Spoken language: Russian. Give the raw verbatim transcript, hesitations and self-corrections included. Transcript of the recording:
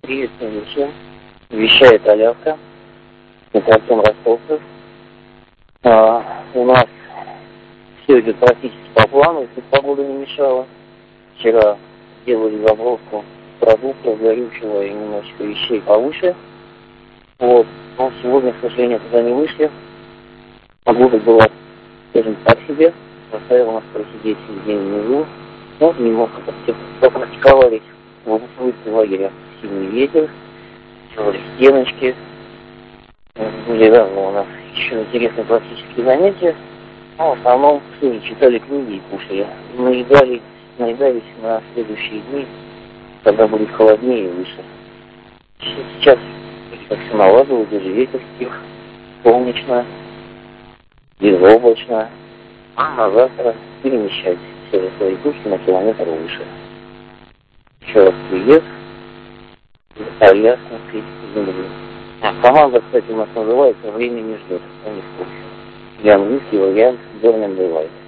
Приветствую всем. Вещает Аляска. Это Артем Ростовцев. А, у нас все идет практически по плану, если погода не мешала. Вчера делали заброску продуктов, горючего и немножечко вещей повыше. Вот. Но сегодня, к сожалению, туда не вышли. Погода была, скажем, так себе. Заставила нас просидеть весь день внизу. Ну, немножко попрактиковались в выставке лагеря. Сильный ветер, делали стеночки. Были разные у нас еще интересные практические занятия. Но в основном все читали книги и кушали. Наедались, наедались на следующие дни, когда будет холоднее и выше. Сейчас как все налаживают, даже ветер стих, солнечно, безоблачно. А на завтра перемещать все свои тушки на километр выше. Еще раз привет. Алясской земли. А команда, кстати, у нас называется «Время не ждет». Они в курсе. И английский вариант Burning Daylight.